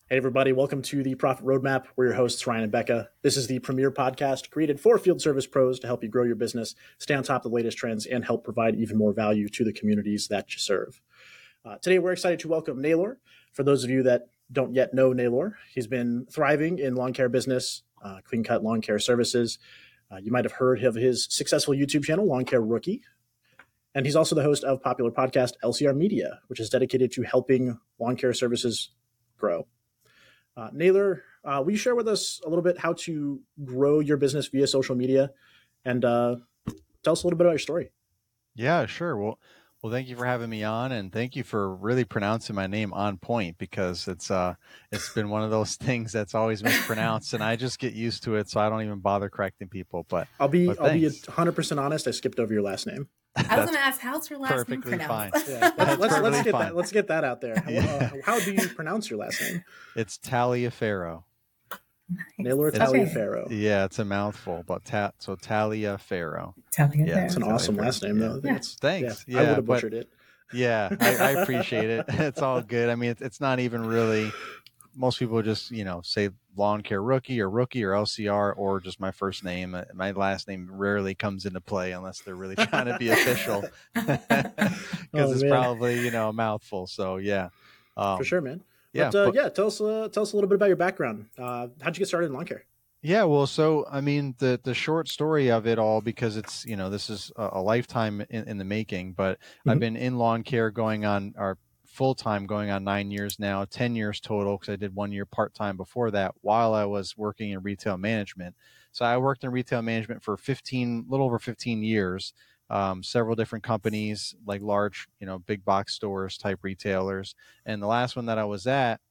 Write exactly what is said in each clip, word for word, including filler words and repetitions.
Hey, everybody, welcome to the Profit Roadmap. We're your hosts, Ryan and Becca. This is the premier podcast created for field service pros to help you grow your business, stay on top of the latest trends, and help provide even more value to the communities that you serve. Uh, today, we're excited to welcome Naylor. For those of you that don't yet know Naylor, he's been thriving in lawn care business, uh, clean cut lawn care services. Uh, you might have heard of his successful YouTube channel, Lawn Care Rookie. And he's also the host of popular podcast L C R Media, which is dedicated to helping lawn care services grow. Uh, Naylor, uh, will you share with us a little bit how to grow your business via social media and uh, tell us a little bit about your story? Yeah, sure. Well, well, thank you for having me on, and thank you for really pronouncing my name on point, because it's uh it's been one of those things that's always mispronounced, and I just get used to it, so I don't even bother correcting people. But I'll be but I'll be thanks. one hundred percent honest. I skipped over your last name. I was going to ask, how's your last name perfectly pronounced? fine. Yeah, let's let's, let's perfectly get fine. that let's get that out there. Yeah. Uh, how do you pronounce your last name? It's Taliaferro. Nice. Naylor It's- Taliaferro. Yeah, it's a mouthful, but ta- so Taliaferro. Taliaferro. Yeah, It's an Taliaferro. awesome last name, though. Yeah. It's, Thanks. Yeah, I Yeah, would have but- butchered it. Yeah, I, I appreciate it. It's all good. I mean, it's, it's not even really, most people just, you know, say Lawn Care Rookie or Rookie or L C R or just my first name. Uh, My last name rarely comes into play unless they're really trying to be official, because Oh, it's man. probably, you know, a mouthful. So yeah. Um, For sure, man. Yeah. But, uh, but- yeah, tell us uh, tell us a little bit about your background. Uh, how'd you get started in lawn care? Yeah, well, so I mean, the the short story of it all, because it's, you know, this is a, a lifetime in, in the making, but Mhm. I've been in lawn care going on, or full time going on nine years now, ten years total, because I did one year part time before that while I was working in retail management. So I worked in retail management for fifteen, little over fifteen years, um, several different companies, like large, you know, big box stores type retailers. And the last one that I was at,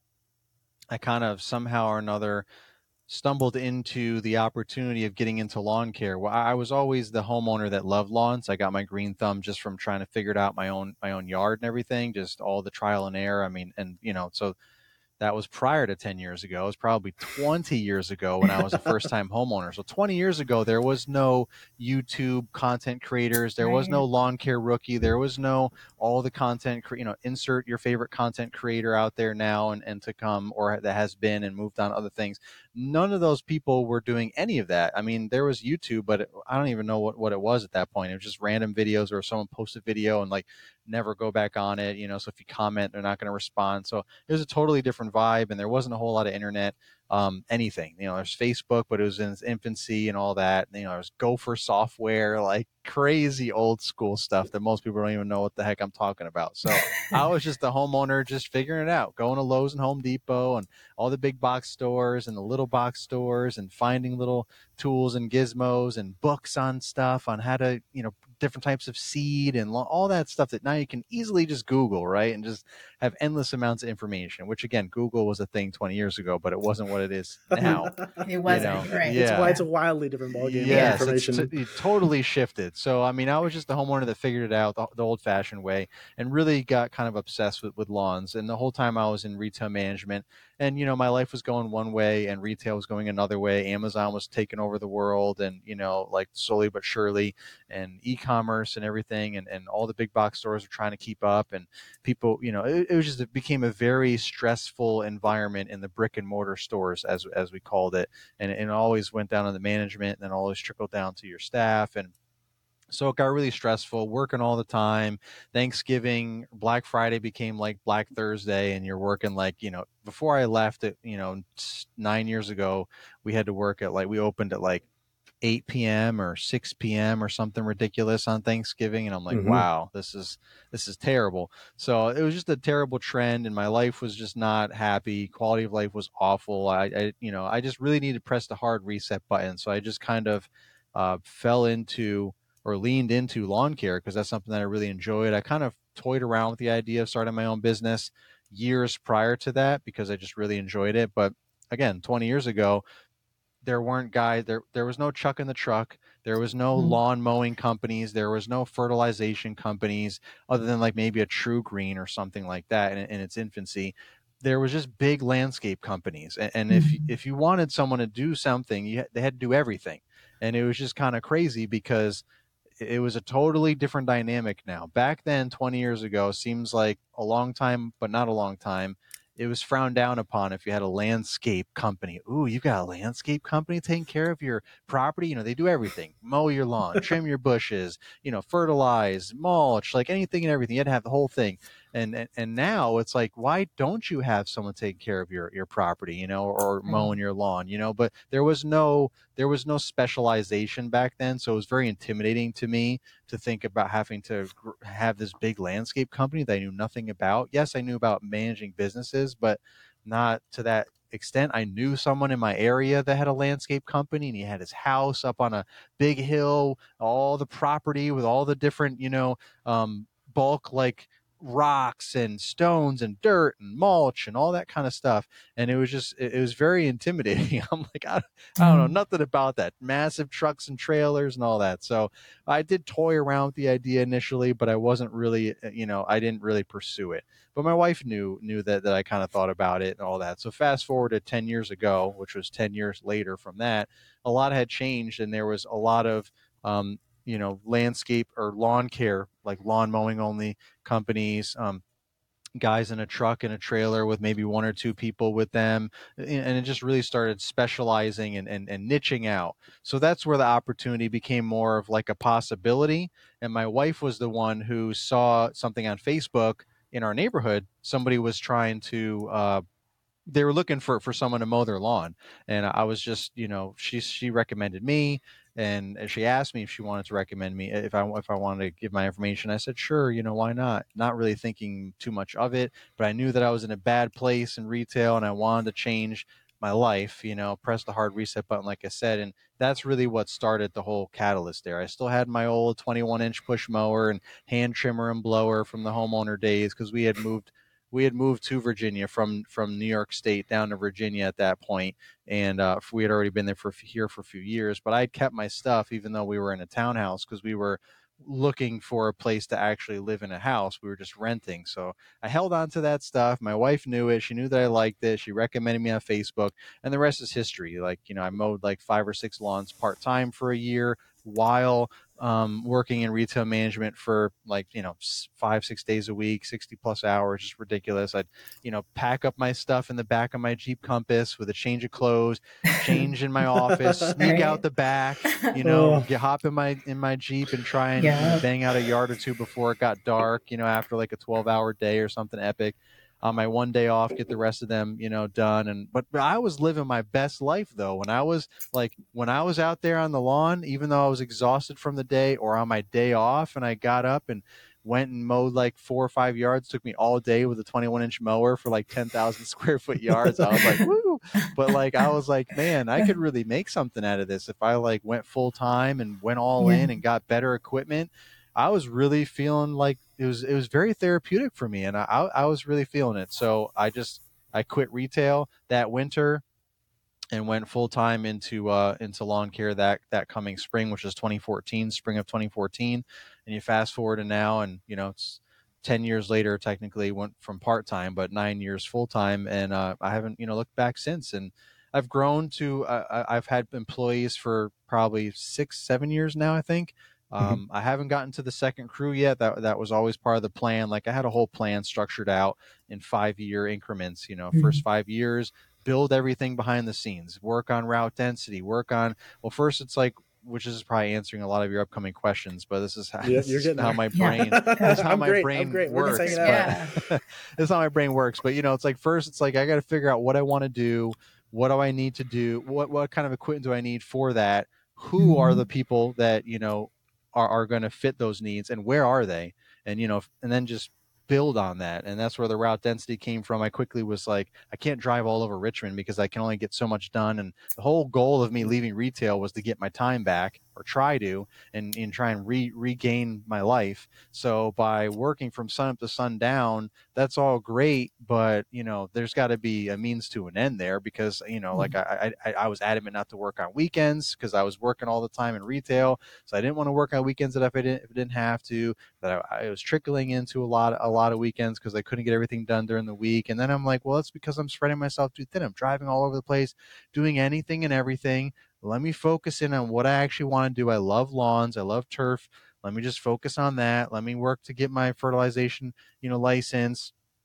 I kind of somehow or another stumbled into the opportunity of getting into lawn care. Well, I was always the homeowner that loved lawns. I got my green thumb just from trying to figure it out my own my own yard and everything, just all the trial and error. I mean, and you know, so that was prior to ten years ago. It was probably twenty years ago when I was a first time homeowner. So twenty years ago, there was no YouTube content creators. There was no Lawn Care Rookie. There was no all the content, cre- you know, insert your favorite content creator out there now and, and to come, or that has been and moved on to other things. None of those people were doing any of that. I mean, there was YouTube, but it, I don't even know what, what it was at that point. It was just random videos, or someone posted video and like never go back on it, you know, so if you comment, they're not going to respond. So it was a totally different vibe, and there wasn't a whole lot of internet, um, anything, you know, there's Facebook, but it was in its infancy and all that. You know, there's Gopher software, like crazy old school stuff that most people don't even know what the heck I'm talking about. So I was just the homeowner, just figuring it out, going to Lowe's and Home Depot and all the big box stores and the little box stores, and finding little tools and gizmos and books on stuff on how to, you know, different types of seed and lo- all that stuff that now you can easily just Google, right? And just have endless amounts of information, which again, Google was a thing twenty years ago, but it wasn't what it is now. It wasn't, You know, right? yeah. It's, why it's a wildly different ballgame. Yes, of it's information. t- it totally shifted. So, I mean, I was just the homeowner that figured it out the, the old-fashioned way, and really got kind of obsessed with, with lawns. And the whole time I was in retail management, and, you know, my life was going one way and retail was going another way. Amazon was taking over the world, and, you know, like slowly but surely, and e-commerce and everything, and, and all the big box stores are trying to keep up. And people, you know, it, it was just, it became a very stressful environment in the brick and mortar stores, as, as we called it. And, and it always went down to the management, and then always trickled down to your staff. And so it got really stressful, working all the time. Thanksgiving, Black Friday became like Black Thursday, and you're working like, you know, before I left it, you know, nine years ago, we had to work at like, we opened at like eight p.m. or six p.m. or something ridiculous on Thanksgiving. And I'm like, Mhm. wow, this is, this is terrible. So it was just a terrible trend, and my life was just not happy. Quality of life was awful. I, I you know, I just really needed to press the hard reset button. So I just kind of uh, fell into, or leaned into lawn care, because that's something that I really enjoyed. I kind of toyed around with the idea of starting my own business years prior to that, because I just really enjoyed it. But again, twenty years ago, there weren't guys there. There was no Chuck in the truck. There was no Mhm. lawn mowing companies. There was no fertilization companies, other than like maybe a True Green or something like that in, in its infancy. There was just big landscape companies, and, and if Mhm. if you wanted someone to do something, you had, they had to do everything, and it was just kind of crazy, because it was a totally different dynamic now. Back then, twenty years ago, seems like a long time, but not a long time. it was frowned down upon if you had a landscape company. Ooh, you got a landscape company taking care of your property. You know, they do everything: mow your lawn, trim your bushes, you know, fertilize, mulch, like anything and everything. You had to have the whole thing. And, and and now it's like, why don't you have someone take care of your your property, you know, or mowing your lawn, you know? But there was no there was no specialization back then, so it was very intimidating to me to think about having to have this big landscape company that I knew nothing about. Yes, I knew about managing businesses, but not to that extent. I knew someone in my area that had a landscape company, and he had his house up on a big hill, all the property with all the different, you know, um, bulk like rocks and stones and dirt and mulch and all that kind of stuff. And it was just, it, it was very intimidating. I'm like, I, I don't know nothing about that. Massive trucks and trailers and all that. So I did toy around with the idea initially, but I wasn't really, you know, I didn't really pursue it. But my wife knew, knew that, that I kind of thought about it and all that. So fast forward to ten years ago, which was ten years later from that, a lot had changed, and there was a lot of, um, you know, landscape or lawn care, like lawn mowing only companies, um, guys in a truck and a trailer with maybe one or two people with them. And it just really started specializing and, and, and niching out. So that's where the opportunity became more of like a possibility. And my wife was the one who saw something on Facebook in our neighborhood. Somebody was trying to, uh, they were looking for, for someone to mow their lawn. And I was just, you know, she, she recommended me, and she asked me if she wanted to recommend me, if I, if I wanted to give my information. I said, sure, you know, why not? Not really thinking too much of it, but I knew that I was in a bad place in retail and I wanted to change my life, you know, press the hard reset button, like I said. And that's really what started the whole catalyst there. I still had my old twenty-one inch push mower and hand trimmer and blower from the homeowner days, because we had moved we had moved to Virginia from, from New York State down to Virginia at that point. And uh, we had already been there for here for a few years, but I'd kept my stuff, even though we were in a townhouse, because we were looking for a place to actually live in a house. We were just renting. So I held on to that stuff. My wife knew it. She knew that I liked it. She recommended me on Facebook, and the rest is history. Like, you know, I mowed like five or six lawns part-time for a year while um, working in retail management for like, you know, five, six days a week, sixty plus hours, just ridiculous. I'd, you know, pack up my stuff in the back of my Jeep Compass with a change of clothes, change in my office, sneak right. out the back, you know, oh. get, hop in my, in my Jeep and try and yeah. you know, bang out a yard or two before it got dark, you know, after like a twelve hour day or something epic. On my one day off, get the rest of them, you know, done. And, but, but I was living my best life though. When I was like, when I was out there on the lawn, even though I was exhausted from the day, or on my day off, and I got up and went and mowed like four or five yards, took me all day with a twenty-one inch mower for like ten thousand square foot yards. I was like, woo. But like, I was like, man, I could really make something out of this if I like went full time and went all yeah. in and got better equipment. I was really feeling like it was, it was very therapeutic for me. And I, I was really feeling it. So I just, I quit retail that winter and went full time into, uh, into lawn care that, that coming spring, which is twenty fourteen, spring of twenty fourteen. And you fast forward to now, and, you know, it's ten years later, technically went from part-time, but nine years full-time. And, uh, I haven't, you know, looked back since. And I've grown to, uh, I've had employees for probably six, seven years now, I think. Um, mm-hmm. I haven't gotten to the second crew yet. That that was always part of the plan. Like I had a whole plan structured out in five year increments, you know, mm-hmm. first five years, build everything behind the scenes, work on route density, work on, well, first it's like, which is probably answering a lot of your upcoming questions, but this is how, yeah, this is how my brain, yeah. this is how I'm my great. brain great. works. But, yeah. This is how my brain works. But, you know, it's like, first it's like, I got to figure out what I want to do. What do I need to do? What, what kind of equipment do I need for that? Who mm-hmm. are the people that, you know, are, are going to fit those needs, and where are they? And, you know, and then just build on that. And that's where the route density came from. I quickly was like, I can't drive all over Richmond because I can only get so much done. And the whole goal of me leaving retail was to get my time back, or try to, and, and try and re, regain my life. So by working from sun up to sundown, that's all great, but, you know, there's got to be a means to an end there, because, you know, mm-hmm. like I, I, I was adamant not to work on weekends because I was working all the time in retail. So I didn't want to work on weekends if I didn't, if I didn't have to, but I, I was trickling into a lot, a lot of weekends because I couldn't get everything done during the week. And then I'm like, well, it's because I'm spreading myself too thin. I'm driving all over the place, doing anything and everything. Let me focus in on what I actually want to do. I love lawns. I love turf. Let me just focus on that. Let me work to get my fertilization, you know, license.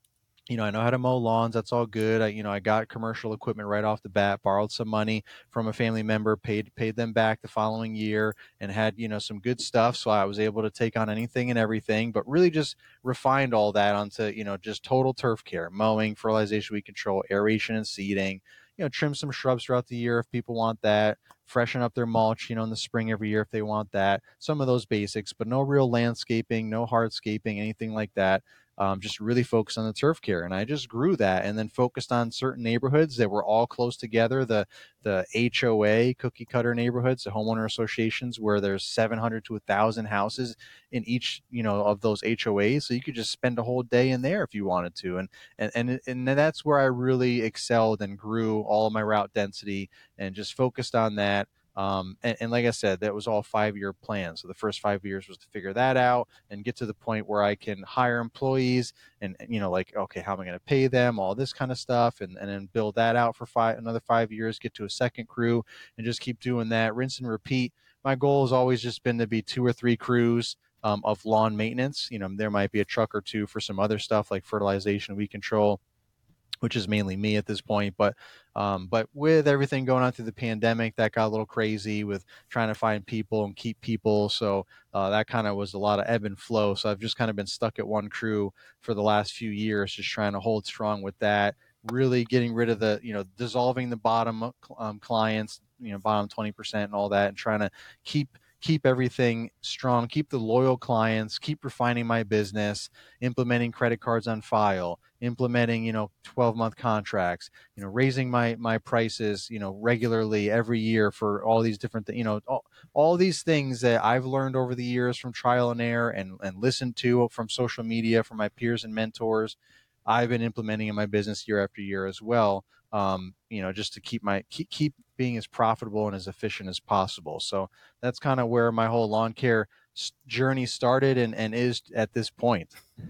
you know, I know how to mow lawns. That's all good. I, you know, I got commercial equipment right off the bat, borrowed some money from a family member, paid, paid them back the following year, and had, you know, some good stuff. So I was able to take on anything and everything, but really just refined all that onto, you know, just total turf care, mowing, fertilization, weed control, aeration and seeding, you know, trim some shrubs throughout the year if people want that, freshen up their mulch, you know, in the spring every year if they want that, some of those basics, but no real landscaping, no hardscaping, anything like that. Um, just really focused on the turf care. And I just grew that and then focused on certain neighborhoods that were all close together. The, the H O A cookie cutter neighborhoods, the homeowner associations where there's seven hundred to a thousand houses in each, you know, of those H O As. So you could just spend a whole day in there if you wanted to. And, and, and, and that's where I really excelled and grew all of my route density and just focused on that. Um, and, and like I said, that was all five-year plan. So the first five years was to figure that out and get to the point where I can hire employees and, you know, like, okay, how am I going to pay them? All this kind of stuff. And, and then build that out for five, another five years, get to a second crew and just keep doing that, rinse and repeat. My goal has always just been to be two or three crews um, of lawn maintenance. You know, there might be a truck or two for some other stuff like fertilization, weed control, which is mainly me at this point. But um, but with everything going on through the pandemic, that got a little crazy with trying to find people and keep people. So uh, that kind of was a lot of ebb and flow. So I've just kind of been stuck at one crew for the last few years, just trying to hold strong with that, really getting rid of the, you know, dissolving the bottom um, clients, you know, bottom twenty percent and all that, and trying to keep keep everything strong, keep the loyal clients, keep refining my business, implementing credit cards on file, implementing, you know, twelve month contracts, you know, raising my, my prices, you know, regularly every year for all these different, th- you know, all, all these things that I've learned over the years from trial and error and, and listened to from social media, from my peers and mentors. I've been implementing in my business year after year as well. Um, you know, just to keep my, keep, keep being as profitable and as efficient as possible. So that's kind of where my whole lawn care journey started and, and is at this point.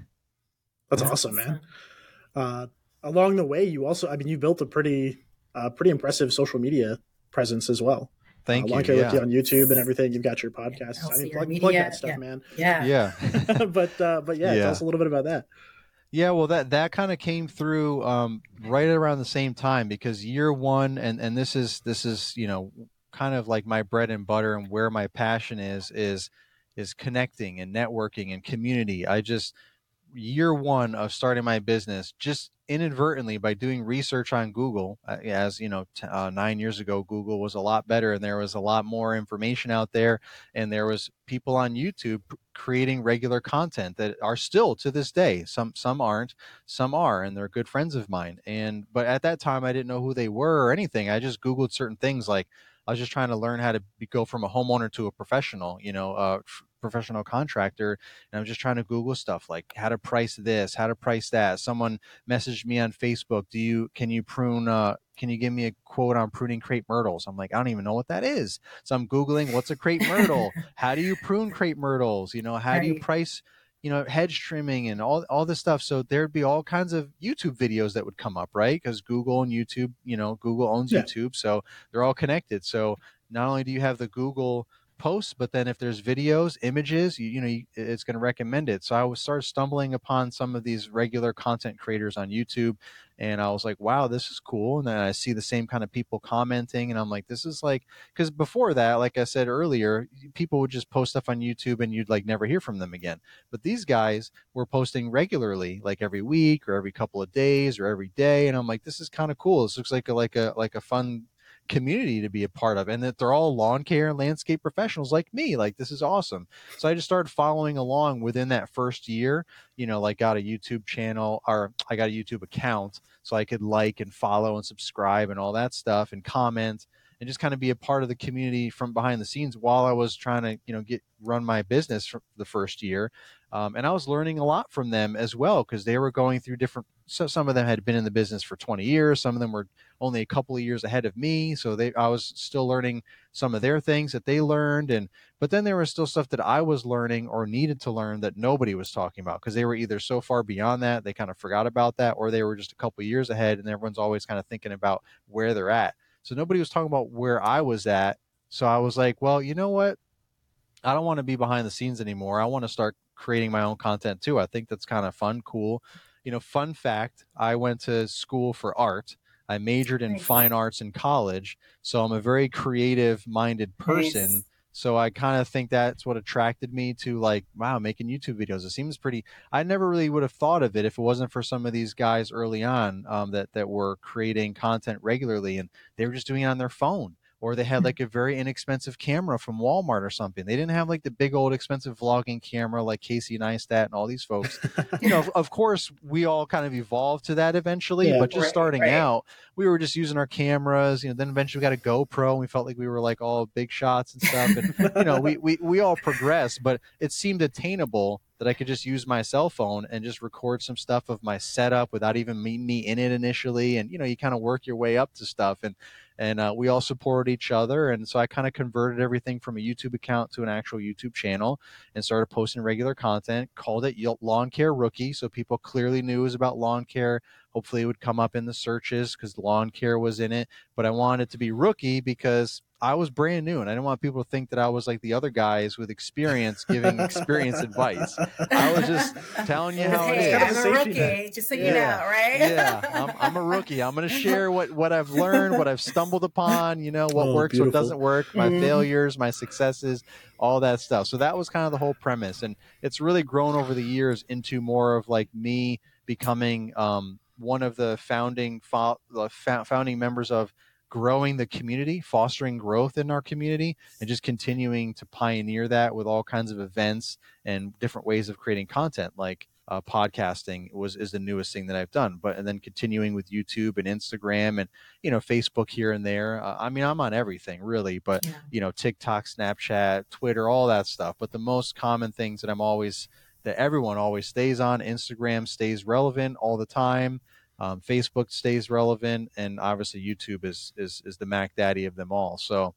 That's awesome, man. Uh, along the way, you also, I mean, you built a pretty, uh, pretty impressive social media presence as well. Thank uh, you. Lawn Care yeah. Wiki on YouTube and everything. You've got your podcasts. I mean, plug, plug that stuff, yeah. man. Yeah. Yeah. but, uh, but yeah, yeah, tell us a little bit about that. Yeah, well, that, that kind of came through um, right around the same time because year one, and, and this is, this is, you know, kind of like my bread and butter and where my passion is, is, is connecting and networking and community. I just, year one of starting my business, just inadvertently by doing research on Google, uh, as you know, t- uh, nine years ago, Google was a lot better and there was a lot more information out there. And there was people on YouTube creating regular content that are still to this day. Some, some aren't, some are, and they're good friends of mine. And, but at that time I didn't know who they were or anything. I just Googled certain things. Like I was just trying to learn how to be, go from a homeowner to a professional, you know, uh, f- professional contractor. And I'm just trying to Google stuff like how to price this, how to price that. Someone messaged me on Facebook, do you, can you prune, uh, can you give me a quote on pruning crepe myrtles? I'm like, I don't even know what that is. So I'm Googling what's a crepe myrtle? How do you prune crepe myrtles? You know, how right. do you price, you know, hedge trimming and all, all this stuff. So there'd be all kinds of YouTube videos that would come up, right? Because Google and YouTube, you know, Google owns yeah. YouTube. So they're all connected. So not only do you have the Google posts, but then if there's videos, images, you, you know, you, it's going to recommend it. So I was started stumbling upon some of these regular content creators on YouTube, and I was like, wow, this is cool. And then I see the same kind of people commenting, and I'm like, this is like, because before that, like I said earlier, people would just post stuff on YouTube and you'd like never hear from them again. But these guys were posting regularly, like every week or every couple of days or every day, and I'm like, this is kind of cool. This looks like a like a like a fun community to be a part of, and that they're all lawn care and landscape professionals like me. Like, this is awesome. So I just started following along within that first year, you know, like got a YouTube channel, or I got a YouTube account so I could like and follow and subscribe and all that stuff and comment and just kind of be a part of the community from behind the scenes while I was trying to, you know, get run my business for the first year. Um, and I was learning a lot from them as well, because they were going through different, so some of them had been in the business for twenty years. Some of them were only a couple of years ahead of me. So they, I was still learning some of their things that they learned. And, but then there was still stuff that I was learning or needed to learn that nobody was talking about, because they were either so far beyond that, they kind of forgot about that, or they were just a couple of years ahead and everyone's always kind of thinking about where they're at. So nobody was talking about where I was at. So I was like, well, you know what? I don't want to be behind the scenes anymore. I want to start creating my own content too. I think that's kind of fun, cool. you know, fun fact, I went to school for art. I majored in Nice. fine arts in college. So I'm a very creative minded person. Nice. So I kind of think that's what attracted me to like, wow, making YouTube videos. It seems pretty, I never really would have thought of it if it wasn't for some of these guys early on um, that, that were creating content regularly, and they were just doing it on their phone. Or they had like a very inexpensive camera from Walmart or something. They didn't have like the big old expensive vlogging camera like Casey Neistat and all these folks. You know, of, of course, we all kind of evolved to that eventually, Yeah. but just Right, starting right. out, we were just using our cameras. You know, then eventually we got a GoPro, and we felt like we were like all big shots and stuff. And you know, we we we all progressed, but it seemed attainable that I could just use my cell phone and just record some stuff of my setup without even me, me in it initially. And, you know, you kind of work your way up to stuff. And, and uh, we all supported each other. And so I kind of converted everything from a YouTube account to an actual YouTube channel and started posting regular content, called it Lawn Care Rookie. So people clearly knew it was about lawn care. Hopefully it would come up in the searches because lawn care was in it. But I wanted it to be Rookie because I was brand new, and I didn't want people to think that I was like the other guys with experience giving experience advice. I was just telling you how hey, it Kind of I'm a a safety rookie, net. just so you Yeah. know, right? Yeah, I'm, I'm a rookie. I'm going to share what, what I've learned, what I've stumbled upon, you know, what Oh, works, beautiful. what doesn't work, my Mhm. failures, my successes, all that stuff. So that was kind of the whole premise. And it's really grown over the years into more of like me becoming um, one of the founding fo- the founding members of growing the community, fostering growth in our community, and just continuing to pioneer that with all kinds of events and different ways of creating content. Like uh, podcasting was is the newest thing that I've done, but and then continuing with YouTube and Instagram and you know Facebook here and there. Uh, I mean, I'm on everything really, but Yeah. you know TikTok, Snapchat, Twitter, all that stuff. But the most common things that I'm always that everyone always stays on, Instagram stays relevant all the time. Um, Facebook stays relevant, and obviously YouTube is is is the Mac Daddy of them all. So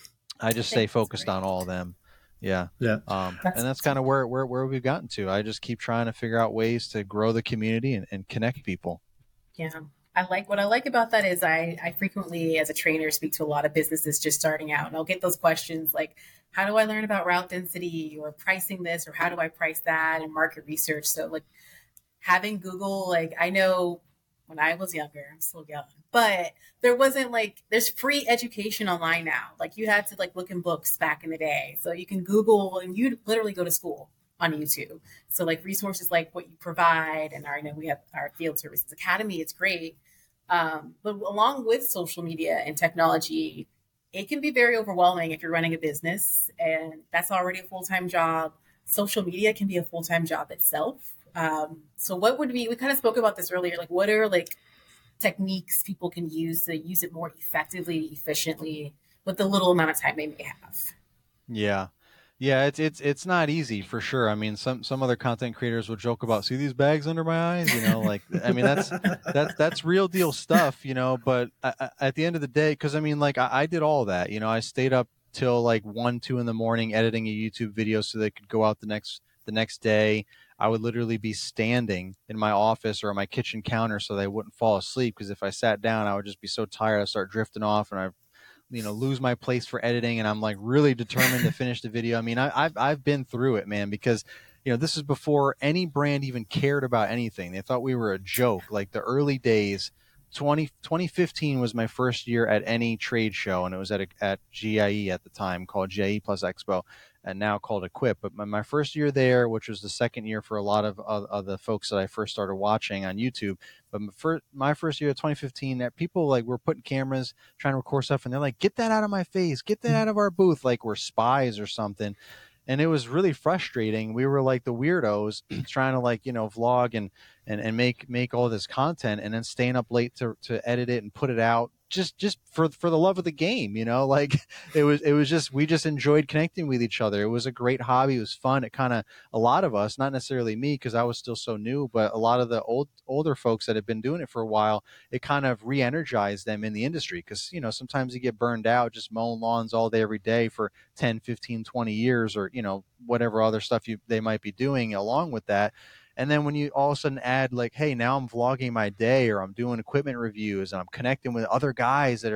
I just stay Thanks, focused great. on all of them. Yeah. Yeah. Um, That's and that's awesome. kind of where, where where we've gotten to. I just keep trying to figure out ways to grow the community and, and connect people. Yeah. I like what I like about that is I, I frequently as a trainer speak to a lot of businesses just starting out, and I'll get those questions like, how do I learn about route density or pricing this, or how do I price that, and market research. So like having Google, like I know when I was younger, I'm still young, but there wasn't like, there's free education online now. Like you had to like look in books back in the day. So you can Google and you literally go to school on YouTube. So like resources like what you provide, and our, I know we have our Field Services Academy, it's great. Um, but along with social media and technology, it can be very overwhelming if you're running a business and that's already a full-time job. Social media can be a full-time job itself. Um, so what would be, we kind of spoke about this earlier, like what are like techniques people can use to use it more effectively, efficiently with the little amount of time they may have? Yeah. Yeah, it's it's it's not easy for sure. I mean, some some other content creators will joke about, see these bags under my eyes, you know, like I mean that's that's that's real deal stuff, you know. But I, I, at the end of the day, because I mean, like I, I did all that, you know, I stayed up till like one, two in the morning editing a YouTube video so they could go out the next the next day. I would literally be standing in my office or on my kitchen counter so they wouldn't fall asleep, because if I sat down, I would just be so tired, I'd start drifting off, and I you know lose my place for editing, and I'm like really determined to finish the video. I mean, I, I've I've been through it, man, because you know this is before any brand even cared about anything. They thought we were a joke. Like the early days, twenty, twenty fifteen was my first year at any trade show, and it was at a, at G I E at the time, called G I E Plus Expo, and now called Equip. But my, my first year there, which was the second year for a lot of, of, of the folks that I first started watching on YouTube. But my first, my first year of twenty fifteen, that people like were putting cameras, trying to record stuff, and they're like, "Get that out of my face! Get that out of our booth!" Like we're spies or something. And it was really frustrating. We were like the weirdos trying to like, you know, vlog and, and, and make, make all this content, and then staying up late to, to edit it and put it out just, just for, for the love of the game, you know, like it was, it was just, we just enjoyed connecting with each other. It was a great hobby. It was fun. It kind of, a lot of us, not necessarily me, cause I was still so new, but a lot of the old, older folks that have been doing it for a while, it kind of re-energized them in the industry. Cause, you know, sometimes you get burned out just mowing lawns all day, every day for ten, fifteen, twenty years, or, you know, whatever other stuff you, they might be doing along with that. And then when you all of a sudden add like, hey, now I'm vlogging my day, or I'm doing equipment reviews, and I'm connecting with other guys that are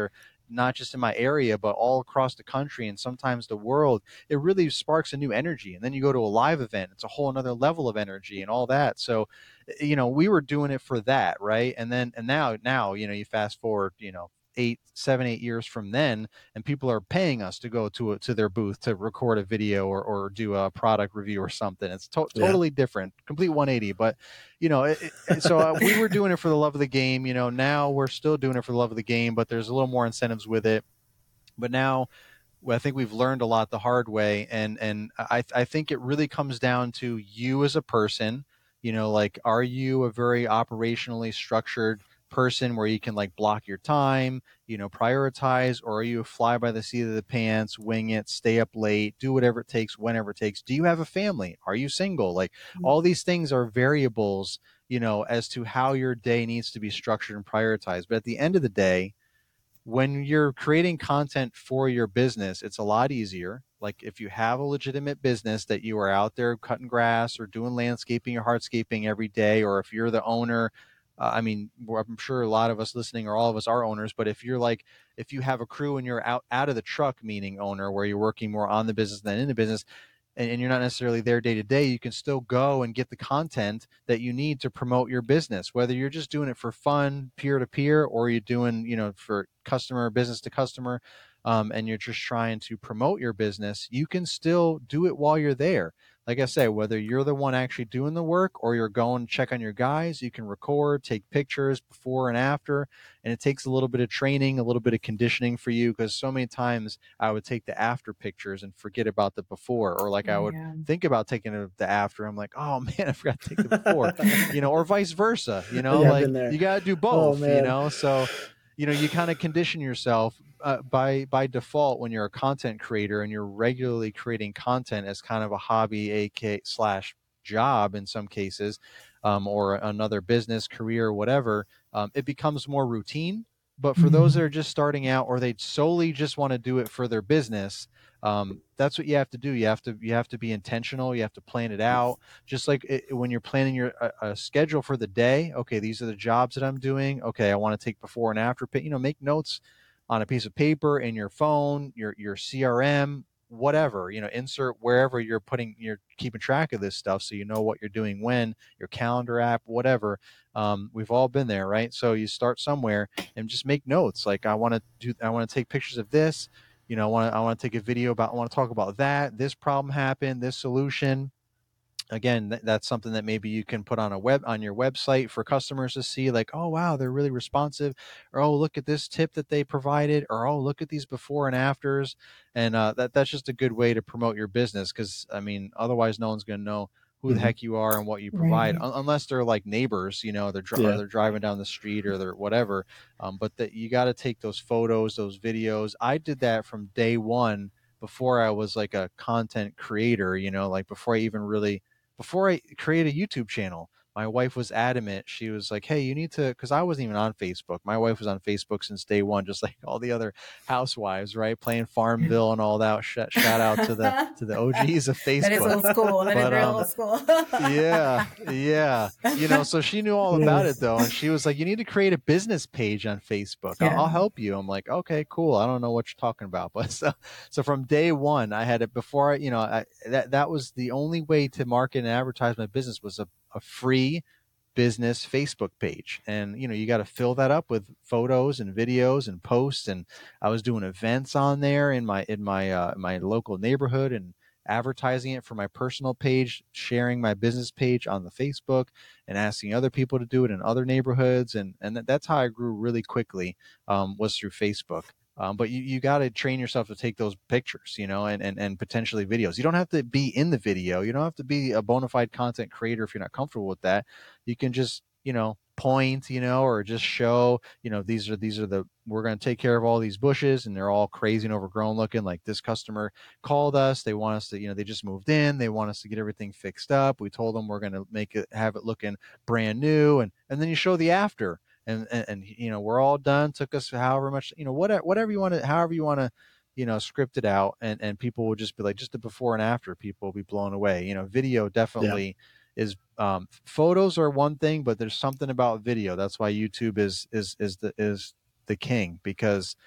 not just in my area, but all across the country and sometimes the world, it really sparks a new energy. And then you go to a live event, it's a whole another level of energy and all that. So, you know, we were doing it for that, right? And then, and now, now, you know, you fast forward, you know, eight, seven, eight years from then, and people are paying us to go to a, to their booth to record a video or, or do a product review or something. It's to- Yeah. totally different, complete one eighty. But, you know, it, it, so uh, we were doing it for the love of the game. You know, now we're still doing it for the love of the game, but there's a little more incentives with it. But now, well, I think we've learned a lot the hard way, and and I I think it really comes down to you as a person. You know, like, are you a very operationally structured person where you can like block your time, you know, prioritize, or are you a fly by the seat of the pants, wing it, stay up late, do whatever it takes, whenever it takes? Do you have a family? Are you single? Like, all these things are variables, you know, as to how your day needs to be structured and prioritized. But at the end of the day, when you're creating content for your business, it's a lot easier. Like, if you have a legitimate business that you are out there cutting grass or doing landscaping or hardscaping every day, or if you're the owner, uh, I mean, I'm sure a lot of us listening, or all of us are owners, but if you're like, if you have a crew and you're out, out of the truck, meaning owner, where you're working more on the business than in the business, and, and you're not necessarily there day to day, you can still go and get the content that you need to promote your business, whether you're just doing it for fun, peer to peer, or you're doing, you know, for customer, business to customer, um, and you're just trying to promote your business. You can still do it while you're there. Like I say, whether you're the one actually doing the work or you're going to check on your guys, you can record, take pictures before and after. And it takes a little bit of training, a little bit of conditioning for you, because so many times I would take the after pictures and forget about the before, or like I would Yeah. think about taking the after. I'm like, oh man, I forgot to take the before, you know, or vice versa, you know, Yeah, I've like been there. you got to do Oh, both, you man. know? So, you know, you kind of condition yourself uh, by by default when you're a content creator and you're regularly creating content as kind of a hobby, aka slash job in some cases, um, or another business, career, whatever. Um, it becomes more routine. But for those that are just starting out, or they solely just want to do it for their business, um, that's what you have to do. You have to you have to be intentional. You have to plan it out. Just like it, when you're planning your a, a schedule for the day. Okay, these are the jobs that I'm doing. Okay, I want to take before and after. You know, make notes on a piece of paper, in your phone, your your C R M, whatever. You know, insert wherever you're putting, you're keeping track of this stuff, so you know what you're doing when. Your calendar app, whatever. Um, we've all been there, right? So you start somewhere and just make notes. Like, I want to do, I want to take pictures of this. You know, I want to, I want to take a video about, I want to talk about that. This problem happened, this solution. Again, th- that's something that maybe you can put on a web, on your website for customers to see, like, oh, wow, they're really responsive, or, oh, look at this tip that they provided, or, oh, look at these before and afters. And uh, that that's just a good way to promote your business. Cause I mean, otherwise no one's going to know who the Mhm. heck you are and what you provide, Right. un- unless they're like neighbors, you know, they're, dri- or Yeah. they're driving down the street, or they're whatever. Um, but that you got to take those photos, those videos. I did that from day one, before I was like a content creator, you know, like before I even really, before I created a YouTube channel. My wife was adamant. She was like, hey, you need to, because I wasn't even on Facebook. My wife was on Facebook since day one, just like all the other housewives, right? Playing Farmville and all that. Shout, shout out to the to the O Gs of Facebook. That is old school. That But, is real um, old school. yeah, yeah. You know, so she knew all about it though, and she was like, "You need to create a business page on Facebook. I'll, Yeah. I'll help you." I'm like, "Okay, cool. I don't know what you're talking about," but so, so from day one, I had it before. I, you know, I, that that was the only way to market and advertise my business, was a, a free business Facebook page. And, you know, you got to fill that up with photos and videos and posts. And I was doing events on there in my, in my, uh, my local neighborhood, and advertising it for my personal page, sharing my business page on the Facebook, and asking other people to do it in other neighborhoods. And, and that's how I grew really quickly, um, was through Facebook. Um, but you, you got to train yourself to take those pictures, you know, and, and, and potentially videos. You don't have to be in the video. You don't have to be a bona fide content creator if you're not comfortable with that. You can just, you know, point, you know, or just show, you know, these are, these are the, we're going to take care of all these bushes, and they're all crazy and overgrown looking. Like, this customer called us. They want us to, you know, they just moved in. They want us to get everything fixed up. We told them we're going to make it, have it looking brand new. And, and then you show the after. And, and, and, you know, we're all done. Took us however much, you know, whatever, whatever you want to, however you want to, you know, script it out. And, and people will just be like, just the before and after, people will be blown away. You know, video definitely yeah. is, um, photos are one thing, but there's something about video. That's why YouTube is, is, is the, is the king, because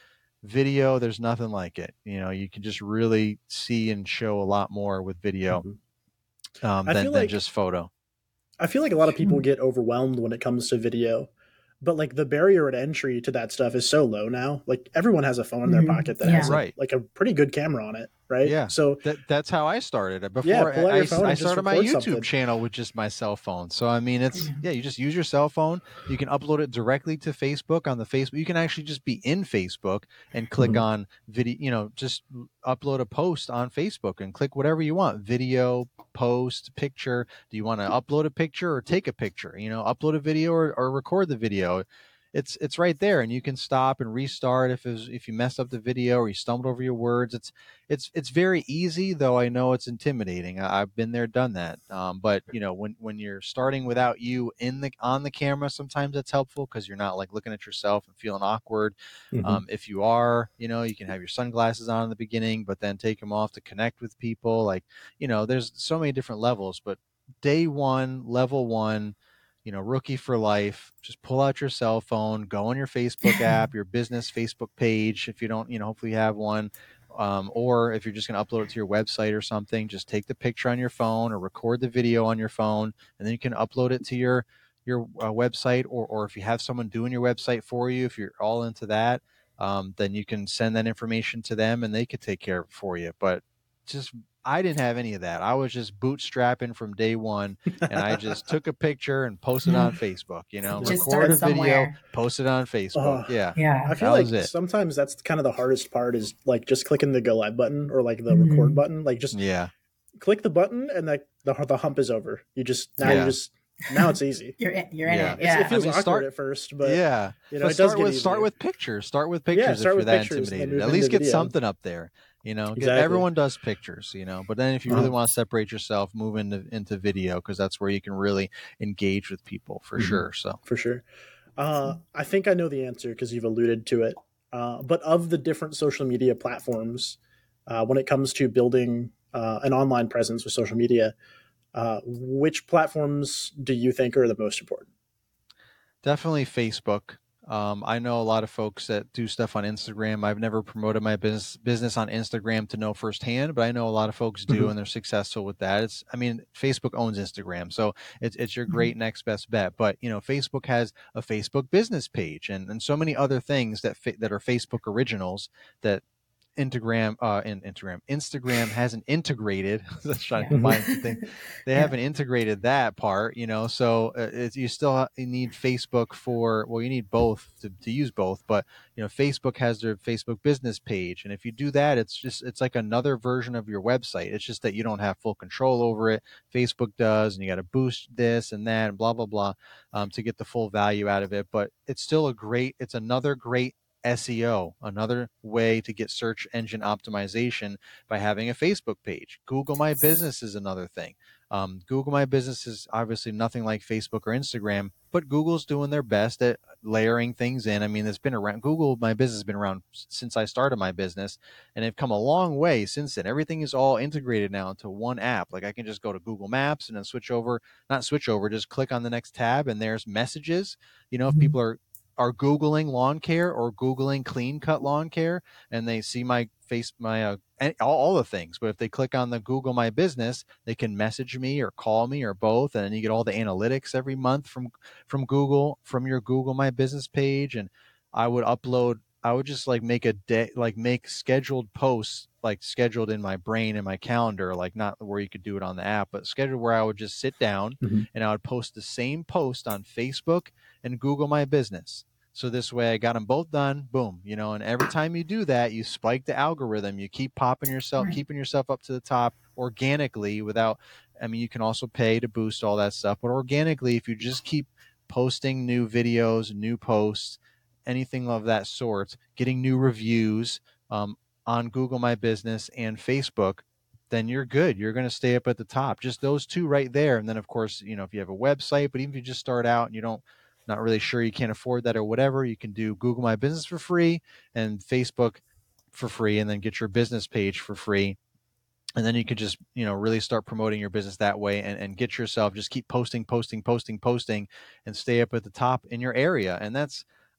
video, there's nothing like it. You know, you can just really see and show a lot more with video Mm-hmm. um, I than, feel than like just photo. I feel like a lot of people get overwhelmed when it comes to video, but like the barrier at entry to that stuff is so low now. Like everyone has a phone in their Mhm. pocket that Yeah. has a, Right. like a pretty good camera on it, right? Yeah. So That that's how I started. yeah, Before pull out I, your I, phone I and just started my record YouTube something. channel with just my cell phone. So I mean, it's Yeah. yeah, you just use your cell phone. You can upload it directly to Facebook on the Facebook. You can actually just be in Facebook and click Mhm. on video. You know, just upload a post on Facebook and click whatever you want: video, post, picture. Do you want to upload a picture or take a picture? You know, upload a video or, or record the video. It's it's right there, and you can stop and restart if it was, if you messed up the video or you stumbled over your words. It's it's it's very easy, though I know it's intimidating. I, I've been there, done that. Um, but you know, when when you're starting without you in the on the camera, sometimes that's helpful because you're not like looking at yourself and feeling awkward. Mhm. Um, if you are, you know, you can have your sunglasses on in the beginning, but then take them off to connect with people. Like, you know, there's so many different levels, but day one, level one, you know, rookie for life, just pull out your cell phone, go on your Facebook app, your business Facebook page. If you don't, you know, hopefully you have one. Um, or if you're just going to upload it to your website or something, just take the picture on your phone or record the video on your phone, and then you can upload it to your, your uh, website. Or, or if you have someone doing your website for you, if you're all into that, um, then you can send that information to them and they could take care of it for you. But just, I didn't have any of that. I was just bootstrapping from day one, and I just took a picture and posted on Facebook, you know, Just record a start video, somewhere. post it on Facebook. Oh, Yeah. Yeah. I feel That like was it. sometimes that's kind of the hardest part is like just clicking the go live button or like the Mhm. record button. Like just Yeah. click the button and like the the hump is over. You just now Yeah. you just now it's easy. You're in, you're in Yeah. it. It's, Yeah. it feels I mean, awkward start- at first, but yeah. you know But it does start get with start easier. with pictures. Start with pictures start if with you're that pictures and then intimidated. move At into least get video. something up there. You know, get, Exactly. everyone does pictures, you know, but then if you really Uh-huh. want to separate yourself, move into into video because that's where you can really engage with people for Mhm. sure. So For sure. Uh, I think I know the answer because you've alluded to it. Uh, but of the different social media platforms, uh, when it comes to building uh, an online presence with social media, uh, which platforms do you think are the most important? definitely Facebook. Um, I know a lot of folks that do stuff on Instagram. I've never promoted my business business on Instagram to know firsthand, but I know a lot of folks do, Mhm. and they're successful with that. It's, I mean, Facebook owns Instagram, so it's it's your Mhm. great next best bet. But you know, Facebook has a Facebook business page, and and so many other things that fa- that are Facebook originals that Instagram, uh, in Instagram, Instagram hasn't integrated. Let's try to Yeah. combine two things. They Yeah. haven't integrated that part, you know. So uh, it's, you still ha- you need Facebook for, well, you need both to, to use both. But you know, Facebook has their Facebook business page, and if you do that, it's just it's like another version of your website. It's just that you don't have full control over it. Facebook does, and you got to boost this and that and blah blah blah um, to get the full value out of it. But it's still a great. It's another great S E O, another way to get search engine optimization by having a Facebook page. Google My Business is another thing. Um, Google My Business is obviously nothing like Facebook or Instagram, but Google's doing their best at layering things in. I mean, it's been around. Google My Business has been around since I started my business, and they've come a long way since then. Everything is all integrated now into one app. Like I can just go to Google Maps and then switch over, not switch over, just click on the next tab, and there's messages. You know, if Mhm. people are are Googling lawn care or Googling clean cut lawn care, and they see my face, my, uh, all, all the things. But if they click on the Google My Business, they can message me or call me or both. And then you get all the analytics every month from, from Google, from your Google My Business page. And I would upload, I would just like make a day, like make scheduled posts, like scheduled in my brain and my calendar, like not where you could do it on the app, but scheduled where I would just sit down Mhm. and I would post the same post on Facebook and Google My Business. So this way I got them both done, boom, you know, and every time you do that, you spike the algorithm, you keep popping yourself, Right. keeping yourself up to the top organically without, I mean, you can also pay to boost all that stuff, but organically, if you just keep posting new videos, new posts, anything of that sort, getting new reviews um, on Google My Business and Facebook, then you're good. You're going to stay up at the top. Just those two right there. And then, of course, you know, if you have a website, but even if you just start out and you don't, not really sure, you can't afford that or whatever, you can do Google My Business for free and Facebook for free, and then get your business page for free. And then you could just, you know, really start promoting your business that way and, and get yourself, just keep posting, posting, posting, posting, and stay up at the top in your area. And that's,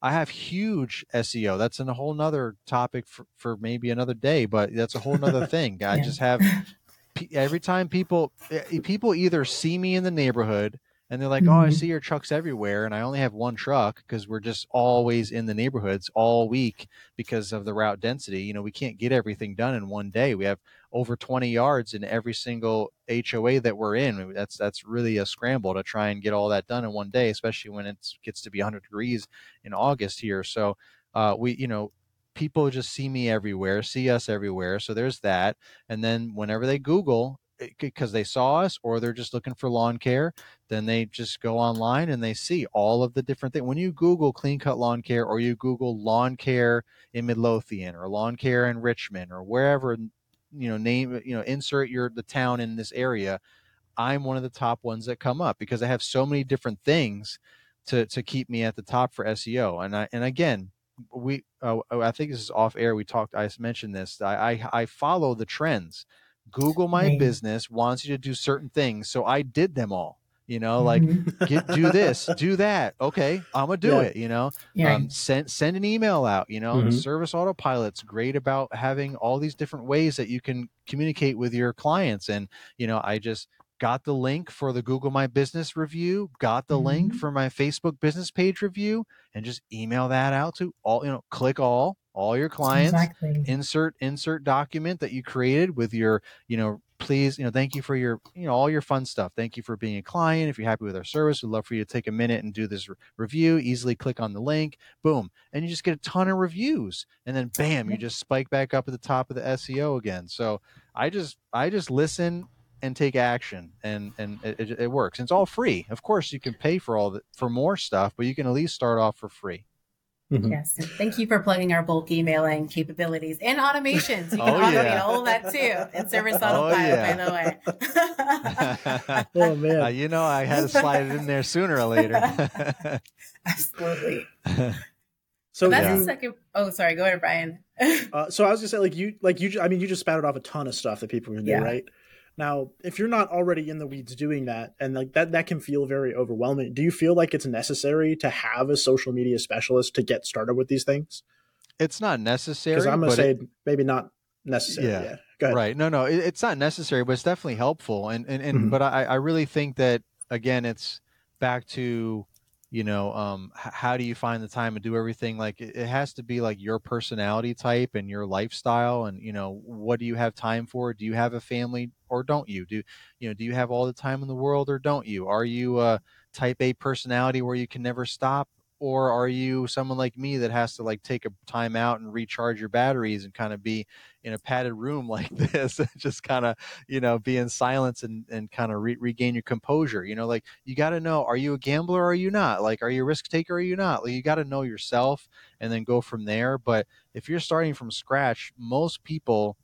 I have huge S E O. That's in a whole nother topic for, for maybe another day, but that's a whole nother thing. I Yeah. just have every time people people either see me in the neighborhood and they're like, mm-hmm. oh, I see your trucks everywhere, and I only have one truck because we're just always in the neighborhoods all week because of the route density. You know, we can't get everything done in one day. We have over twenty yards in every single H O A that we're in. That's that's really a scramble to try and get all that done in one day, especially when it gets to be one hundred degrees in August here. So uh, we, you know, people just see me everywhere, see us everywhere. So there's that. And then whenever they Google, because they saw us or they're just looking for lawn care, then they just go online and they see all of the different things. When you Google clean cut lawn care, or you Google lawn care in Midlothian or lawn care in Richmond or wherever, you know, name, you know, insert your, the town in this area, I'm one of the top ones that come up because I have so many different things to, to keep me at the top for S E O. And I, and again, we, uh, I think this is off air. We talked, I mentioned this, I, I, I follow the trends. Google My right. Business wants you to do certain things. So I did them all, you know, like mm-hmm. get, do this, do that. Okay. I'm gonna do yeah. it, you know, yeah. um, send, send an email out, you know, mm-hmm. Service Autopilot's great about having all these different ways that you can communicate with your clients. And, you know, I just got the link for the Google My Business review, got the mm-hmm. link for my Facebook business page review, and just email that out to all, you know, click all, all your clients, exactly. insert, insert document that you created with your, you know, please, you know, thank you for your, you know, all your fun stuff. Thank you for being a client. If you're happy with our service, we'd love for you to take a minute and do this re- review, easily click on the link, boom. And you just get a ton of reviews, and then bam, you just spike back up at the top of the S E O again. So I just, I just listen and take action, and and it, it works. And it's all free. Of course, you can pay for all the, for more stuff, but you can at least start off for free. Mm-hmm. Yes. And thank you for plugging our bulk emailing capabilities and automations. You can oh, automate yeah. all of that too in Service Autopilot, oh, yeah. by the way. Oh man. Uh, you know, I had to slide it in there sooner or later. Absolutely. So that's yeah. the second. Oh, sorry. Go ahead, Brian. uh, so I was just saying, like you, like you. I mean, you just spouted off a ton of stuff that people can do, yeah. right? Now, if you're not already in the weeds doing that, and like that, that can feel very overwhelming. Do you feel like it's necessary to have a social media specialist to get started with these things? It's not necessary. Because I'm going to say it, maybe not necessary. Yeah. yeah. Go ahead. Right. No, no, it, it's not necessary, but it's definitely helpful. And, and, and, mm-hmm. but I, I really think that, again, it's back to, you know, um, h- how do you find the time to do everything? Like it, it has to be like your personality type and your lifestyle, and, you know, what do you have time for? Do you have a family or don't you? Do, you know, do you have all the time in the world or don't you? Are you a type A personality where you can never stop? Or are you someone like me that has to like take a time out and recharge your batteries and kind of be in a padded room like this, and just kind of, you know, be in silence and, and kind of re- regain your composure? You know, like you got to know, are you a gambler or are you not? Like, are you a risk taker or are you not? Like, you got to know yourself and then go from there. But if you're starting from scratch, most people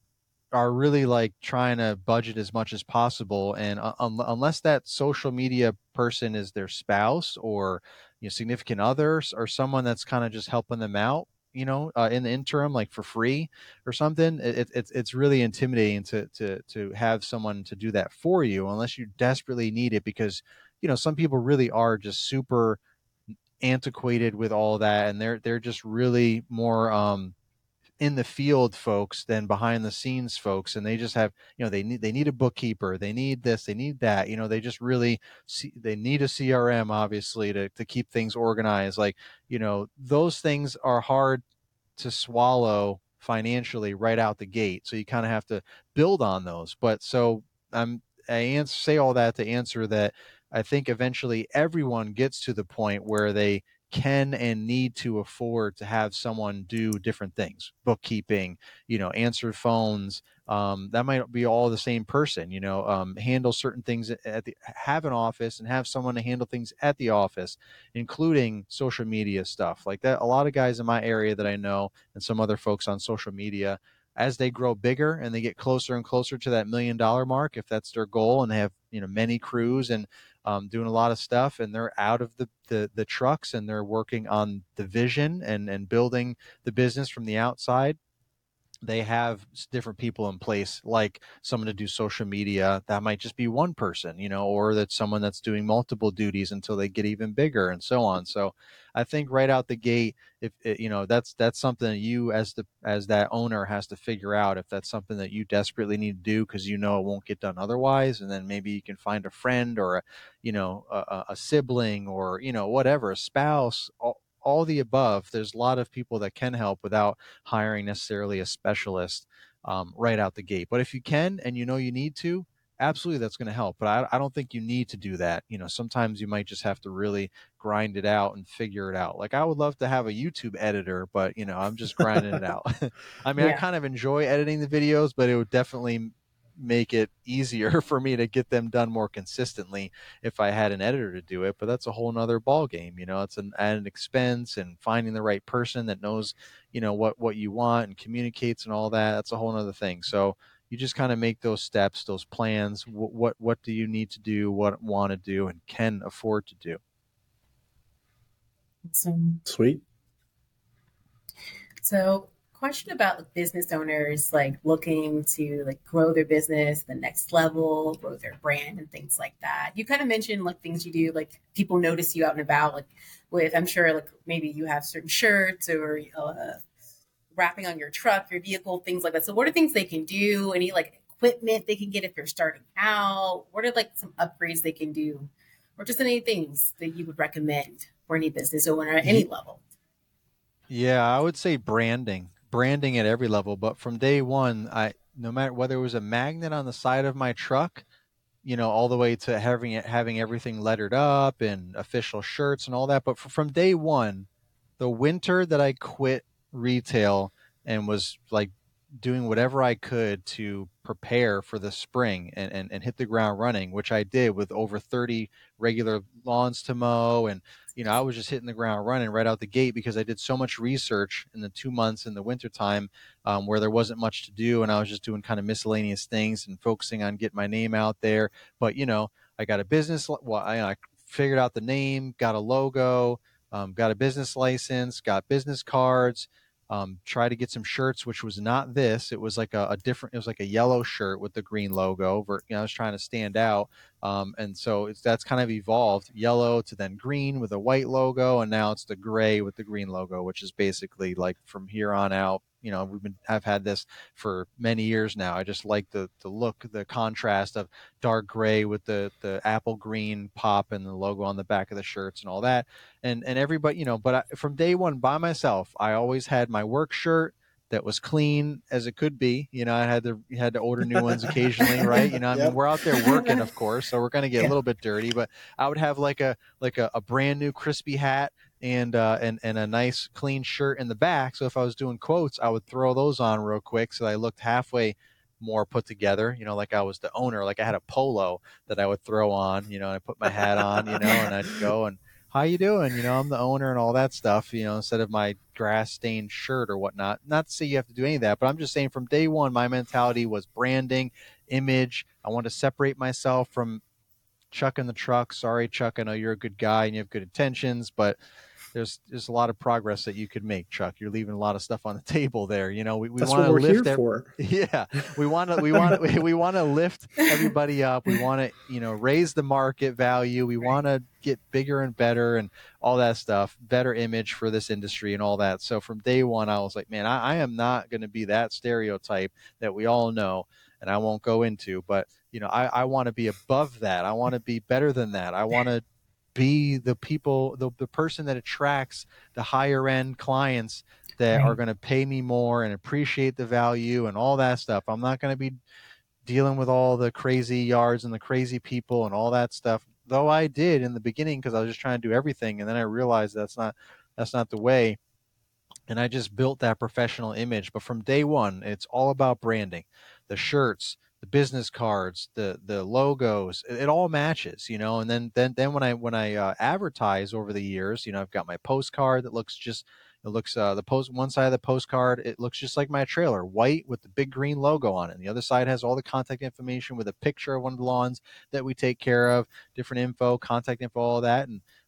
are really like trying to budget as much as possible. And uh, un- unless that social media person is their spouse or, you know, significant others or someone that's kind of just helping them out, you know, uh, in the interim, like for free or something, it, it, it's really intimidating to, to, to have someone to do that for you unless you desperately need it, because, you know, some people really are just super antiquated with all that. And they're, they're just really more, um, in the field folks than behind the scenes folks. And they just have, you know, they need, they need a bookkeeper, they need this, they need that, you know, they just really see, they need a C R M obviously to, to keep things organized. Like, you know, those things are hard to swallow financially right out the gate. So you kind of have to build on those. But so I'm, I answer, say all that to answer that I think eventually everyone gets to the point where they can and need to afford to have someone do different things, bookkeeping, you know, answer phones. Um, that might be all the same person, you know, um, handle certain things at the, have an office and have someone to handle things at the office, including social media stuff like that. A lot of guys in my area that I know and some other folks on social media, as they grow bigger and they get closer and closer to that million dollar mark, if that's their goal, and they have, you know, many crews and um, doing a lot of stuff, and they're out of the, the, the trucks and they're working on the vision and, and building the business from the outside, they have different people in place, like someone to do social media. That might just be one person, you know, or that's someone that's doing multiple duties until they get even bigger, and so on. So I think right out the gate, if it, you know, that's that's something that you as the as that owner has to figure out, if that's something that you desperately need to do because you know it won't get done otherwise. And then maybe you can find a friend or a, you know, a, a sibling, or, you know, whatever, a spouse, all, all the above. There's a lot of people that can help without hiring necessarily a specialist um, right out the gate. But if you can, and you know you need to, absolutely, that's going to help. But I, I don't think you need to do that. You know, sometimes you might just have to really grind it out and figure it out. Like, I would love to have a YouTube editor, but, you know, I'm just grinding it out. I mean, I Yeah. kind of enjoy editing the videos, but it would definitely make it easier for me to get them done more consistently if I had an editor to do it. But that's a whole nother ball game. You know, it's an added expense, and finding the right person that knows, you know, what what you want and communicates and all that. That's a whole nother thing. So you just kind of make those steps, those plans. What what, what do you need to do, what want to do, and can afford to do. Awesome. Sweet. So, question about business owners like looking to like grow their business the next level, grow their brand and things like that. You kind of mentioned like things you do, like people notice you out and about, like with, I'm sure like maybe you have certain shirts or uh, wrapping on your truck, your vehicle, things like that. So what are things they can do? Any like equipment they can get if they're starting out? What are like some upgrades they can do? Or just any things that you would recommend for any business owner at any level? Yeah, I would say branding, branding at every level. But from day one, I, no matter whether it was a magnet on the side of my truck, you know, all the way to having it, having everything lettered up and official shirts and all that. But f- from day one, the winter that I quit retail and was like doing whatever I could to prepare for the spring and, and, and hit the ground running, which I did with over thirty regular lawns to mow. And, you know, I was just hitting the ground running right out the gate because I did so much research in the two months in the wintertime um, where there wasn't much to do. And I was just doing kind of miscellaneous things and focusing on getting my name out there. But, you know, I got a business. Well, I, I figured out the name, got a logo, um, got a business license, got business cards, um, try to get some shirts, which was not this. It was like a, a different, it was like a yellow shirt with the green logo. Over, you know, I was trying to stand out. Um, and so it's, that's kind of evolved, yellow to then green with a white logo. And now it's the gray with the green logo, which is basically like from here on out. You know, we've been, I've had this for many years now. I just like the, the look, the contrast of dark gray with the, the apple green pop and the logo on the back of the shirts and all that. And, and everybody, you know, but I, from day one by myself, I always had my work shirt that was clean as it could be. You know, I had to had to order new ones occasionally, right? You know, I Yep. mean, we're out there working, of course, so we're going to get Yeah. a little bit dirty. But I would have like a like a, a brand new crispy hat and uh, and and a nice clean shirt in the back. So if I was doing quotes, I would throw those on real quick, so I looked halfway more put together. You know, like I was the owner. Like I had a polo that I would throw on. You know, and I put my hat on. You know, and I'd go and, how you doing? You know, I'm the owner and all that stuff, you know, instead of my grass stained shirt or whatnot. Not to say you have to do any of that, but I'm just saying from day one, my mentality was branding, image. I want to separate myself from Chuck in the truck. Sorry, Chuck, I know you're a good guy and you have good intentions, but there's there's a lot of progress that you could make, Chuck. You're leaving a lot of stuff on the table there. You know, we, we That's want what to we're lift here ev- for. Yeah, we want to we want we, we want to lift everybody up. We want to, you know, raise the market value. We want to get bigger and better and all that stuff, better image for this industry and all that. So from day one, I was like, man, I, I am not going to be that stereotype that we all know, and I won't go into. But you know, I, I want to be above that. I want to be better than that. I want to be the people, the, the person that attracts the higher end clients that Right. are going to pay me more and appreciate the value and all that stuff. I'm not going to be dealing with all the crazy yards and the crazy people and all that stuff, though I did in the beginning because I was just trying to do everything. And then I realized that's not, that's not the way. And I just built that professional image. But from day one, it's all about branding, the shirts, the business cards, the the logos. It, it all matches, you know. And then then then when I when I uh, advertise over the years, you know, I've got my postcard that looks just it looks uh, the post one side of the postcard, it looks just like my trailer, white with the big green logo on it. And the other side has all the contact information with a picture of one of the lawns that we take care of, different info, contact info, all that. And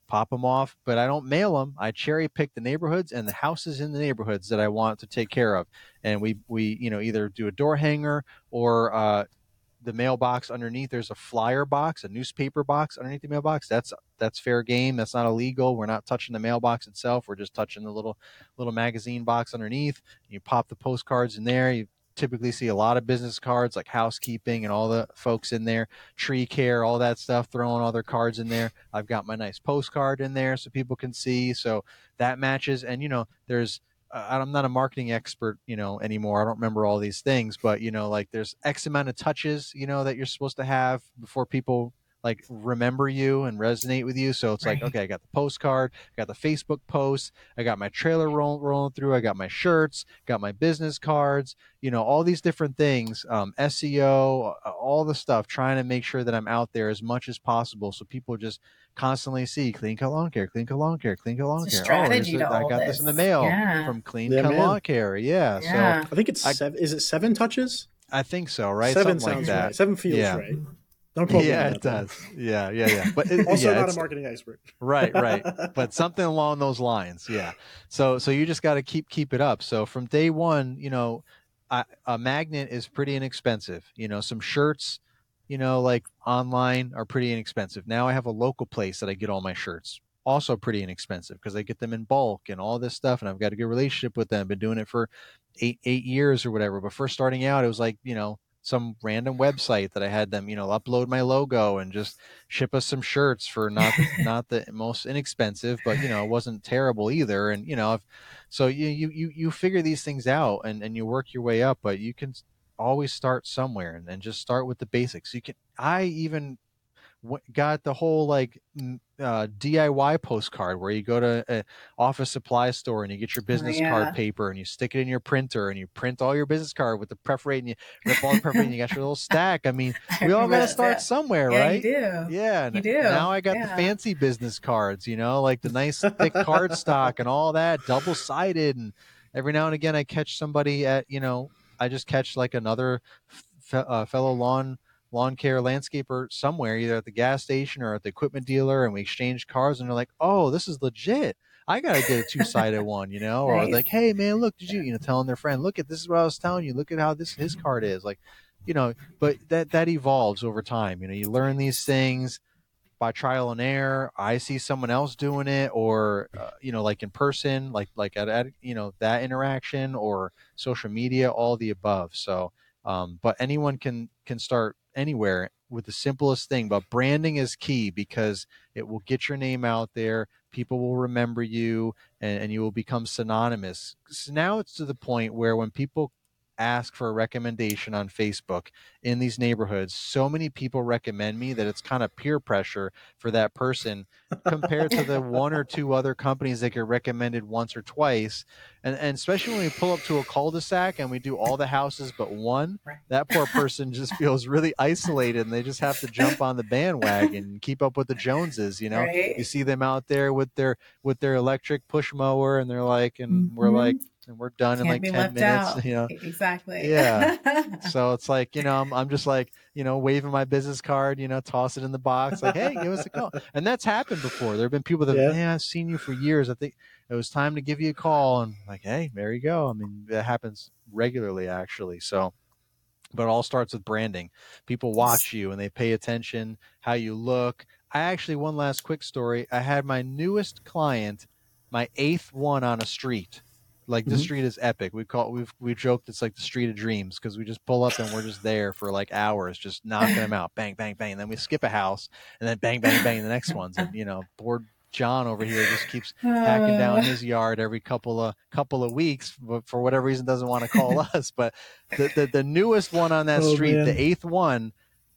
pop them off, but I don't mail them. I cherry pick the neighborhoods and the houses in the neighborhoods that I want to take care of. And we, we, you know, either do a door hanger or, uh, the mailbox underneath, there's a flyer box, a newspaper box underneath the mailbox. That's that's fair game. That's not illegal. We're not touching the mailbox itself. We're just touching the little little magazine box underneath. You pop the postcards in there. You typically see a lot of business cards like housekeeping and all the folks in there, tree care, all that stuff, throwing all their cards in there. I've got my nice postcard in there so people can see. So that matches. And, you know, there's Uh, I'm not a marketing expert, you know, anymore. I don't remember all these things, but, you know, like there's X amount of touches, you know, that you're supposed to have before people like remember you and resonate with you. So it's Right. like, okay, I got the postcard, I got the Facebook posts, I got my trailer roll, rolling through, I got my shirts, got my business cards, you know, all these different things, um, S E O, all the stuff, trying to make sure that I'm out there as much as possible. So people just constantly see Clean Cut Lawn Care, Clean Cut Lawn Care, Clean Cut Lawn It's a Care. strategy oh, to I all got this. this in the mail Yeah. from Clean Yeah, Cut man. Lawn Care. Yeah. Yeah. So I think it's I- seven. Is it seven touches? I think so, right? Seven Something sounds like that. right. Seven feels Yeah. right. Don't quote me Yeah, on it that, though. does. Yeah, yeah, yeah. But it, Also, yeah, not it's- a marketing expert. right, right. But something along those lines. Yeah. So, so you just got to keep keep it up. So from day one, you know, I, a magnet is pretty inexpensive. You know, some shirts, you know, like online are pretty inexpensive. Now I have a local place that I get all my shirts. Also pretty inexpensive because I get them in bulk and all this stuff, and I've got a good relationship with them. Been doing it for eight eight years or whatever. But first starting out, it was like, you know, some random website that I had them, you know, upload my logo and just ship us some shirts for not not the most inexpensive, but you know, it wasn't terrible either. And you know, if, so you you you you figure these things out and and you work your way up, but you can always start somewhere and, and just start with the basics. You can. I even w- got the whole like uh, D I Y postcard where you go to an office supply store and you get your business Oh, yeah. card paper and you stick it in your printer and you print all your business card with the perforate and you rip all the perforate and you got your little stack. I mean, I we all remember got to that, start yeah. somewhere, Yeah, right? you do. Yeah. You do. Now I got Yeah. the fancy business cards, you know, like the nice thick card stock and all that, double sided. And every now and again, I catch somebody at, you know, I just catch like another f- uh, fellow lawn lawn care landscaper somewhere, either at the gas station or at the equipment dealer, and we exchange cards and they're like, oh, this is legit. I got to get a two-sided one, you know, or Nice. like, hey man, look, did you, you know, telling their friend, look at, this is what I was telling you. Look at how this, his card is like, you know, but that, that evolves over time. You know, you learn these things by trial and error. I see someone else doing it, or, uh, you know, like in person, like, like at, at, you know, that interaction or social media, all the above. So, um, but anyone can, can start anywhere with the simplest thing, but branding is key because it will get your name out there. People will remember you and, and you will become synonymous. So now it's to the point where when people ask for a recommendation on Facebook in these neighborhoods, so many people recommend me that it's kind of peer pressure for that person compared to the one or two other companies that get recommended once or twice. And, and especially when we pull up to a cul-de-sac and we do all the houses but one, Right. that poor person just feels really isolated and they just have to jump on the bandwagon and keep up with the Joneses. You know, Right. you see them out there with their, with their electric push mower and they're like, and we're Mhm. like, and we're done Can't in like be ten left minutes, out. you know? Exactly. Yeah. So it's like, you know, I'm, I'm just like, you know, waving my business card, you know, toss it in the box, like, hey, give us a call. And that's happened before. There have been people that, Yeah. man, I've seen you for years. I think it was time to give you a call. And like, hey, there you go. I mean, that happens regularly, actually. So, but it all starts with branding. People watch you and they pay attention how you look. I actually, one last quick story. I had my newest client, my eighth one on a street. Like this Mhm. street is epic. We call we've we joked it's like the street of dreams because we just pull up and we're just there for like hours, just knocking them out, bang, bang, bang. And then we skip a house and then bang, bang, bang the next ones. And you know, bored John over here just keeps hacking down Uh, his yard every couple of couple of weeks, but for whatever reason doesn't want to call us. But the, the the newest one on that Oh, street, man. the eighth one,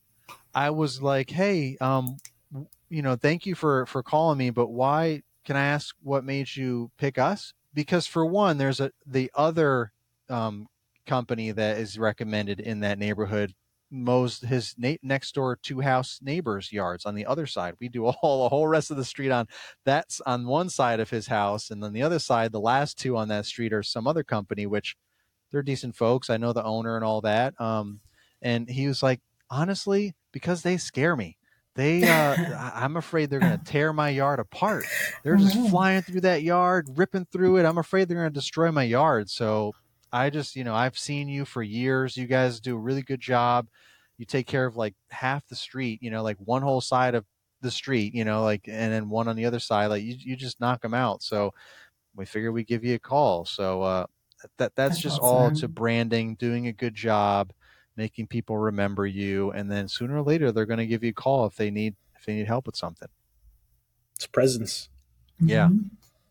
I was like, hey, um, you know, thank you for for calling me, but why? Can I ask what made you pick us? Because for one, there's a the other um, company that is recommended in that neighborhood mows his na- next door two house neighbors' yards on the other side. We do all the whole rest of the street on that's on one side of his house, and then the other side, the last two on that street are some other company, which they're decent folks. I know the owner and all that. Um, and he was like, honestly, because they scare me. They, uh, I- I'm afraid they're going to tear my yard apart. They're just flying through that yard, ripping through it. I'm afraid they're going to destroy my yard. So I just, you know, I've seen you for years. You guys do a really good job. You take care of like half the street, you know, like one whole side of the street, you know, like, and then one on the other side, like you, you just knock them out. So we figured we'd give you a call. So, uh, that, that's, That's just awesome. all to branding, doing a good job, making people remember you. And then sooner or later, they're going to give you a call if they need, if they need help with something. It's presence. Yeah. Mm-hmm.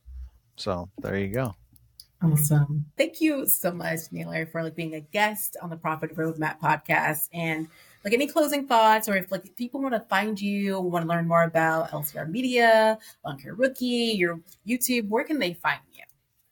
So there you go. Awesome. Thank you so much, Naylor, for like being a guest on the Profit Roadmap podcast. And like any closing thoughts, or if like if people want to find you, want to learn more about L C R Media, Lawn Care Rookie, your YouTube, where can they find you?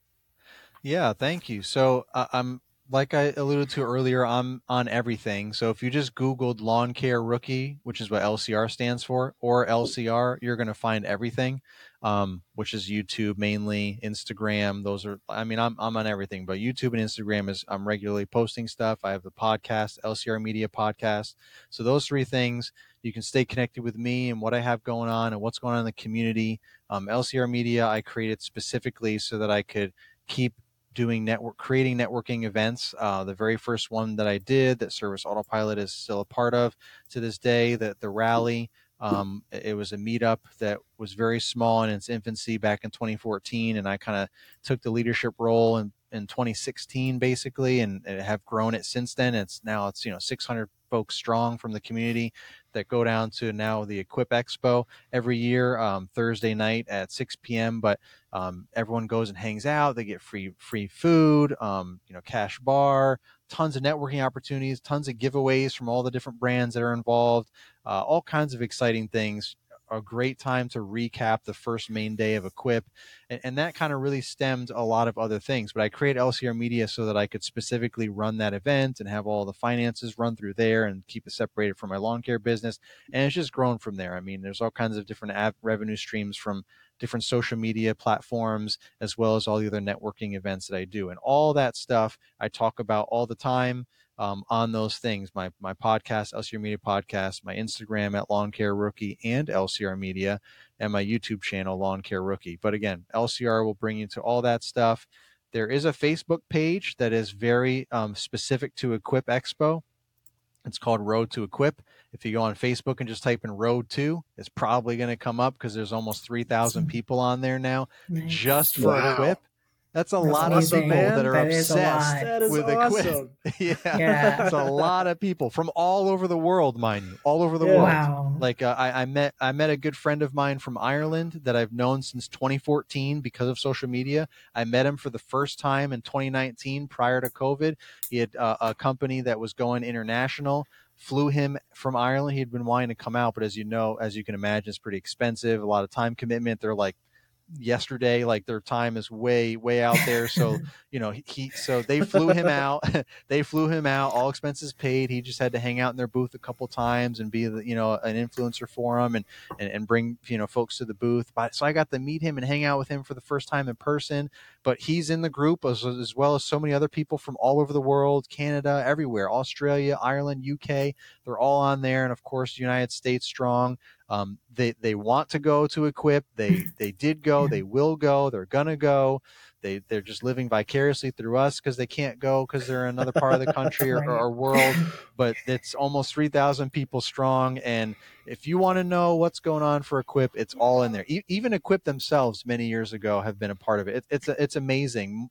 Yeah, thank you. So uh, I'm, like I alluded to earlier, I'm on everything. So if you just Googled Lawn Care Rookie, which is what L C R stands for, or L C R, you're going to find everything, um, which is YouTube mainly, Instagram. Those are, I mean, I'm I'm on everything, but YouTube and Instagram is, I'm regularly posting stuff. I have the podcast, L C R Media Podcast. So those three things, you can stay connected with me and what I have going on and what's going on in the community. Um, L C R Media, I created specifically so that I could keep doing network, creating networking events. Uh, the very first one that I did that Service Autopilot is still a part of to this day, that the rally, um, it was a meetup that was very small in its infancy back in twenty fourteen. And I kind of took the leadership role in, in twenty sixteen, basically, and, and have grown it since then. It's now, it's, you know, six hundred folks strong from the community that go down to now the Equip Expo every year, um, Thursday night at six p.m. But um, everyone goes and hangs out. They get free free food, um, you know, cash bar, tons of networking opportunities, tons of giveaways from all the different brands that are involved, uh, all kinds of exciting things. A great time to recap the first main day of Equip. And, and that kind of really stemmed a lot of other things. But I created L C R Media so that I could specifically run that event and have all the finances run through there and keep it separated from my lawn care business. And it's just grown from there. I mean, there's all kinds of different ad revenue streams from different social media platforms, as well as all the other networking events that I do. And all that stuff I talk about all the time. Um, on those things, my my podcast, L C R Media Podcast, my Instagram at Lawn Care Rookie and L C R Media, and my YouTube channel, Lawn Care Rookie. But again, L C R will bring you to all that stuff. There is a Facebook page that is very um, specific to Equip Expo. It's called Road to Equip. If you go on Facebook and just type in Road to, it's probably going to come up because there's almost three thousand people on there now, nice. Just for Wow. Equip. That's a That's lot amazing. of people that are that obsessed That is with awesome. Equip. yeah. Yeah. It's a lot of people from all over the world, mind you, all over the Yeah. world. Wow. Like uh, I, I met, I met a good friend of mine from Ireland that I've known since twenty fourteen because of social media. I met him for the first time in twenty nineteen prior to COVID. He had uh, a company that was going international. Flew him from Ireland. He'd been wanting to come out, but as you know, as you can imagine, it's pretty expensive, a lot of time commitment. They're like yesterday, like their time is way, way out there. So, you know, he, so they flew him out, they flew him out, all expenses paid. He just had to hang out in their booth a couple times and be the, you know, an influencer for them and, and, and bring, you know, folks to the booth. But so I got to meet him and hang out with him for the first time in person, but he's in the group as, as well as so many other people from all over the world, Canada, everywhere, Australia, Ireland, U K, they're all on there. And of course, United States strong. Um, they, they want to go to Equip. They, they did go, they will go, they're going to go. They, they're just living vicariously through us because they can't go because they're in another part of the country or, or world, but it's almost three thousand people strong. And if you want to know what's going on for Equip, it's all in there. E- even Equip themselves many years ago have been a part of it. it it's, it's amazing.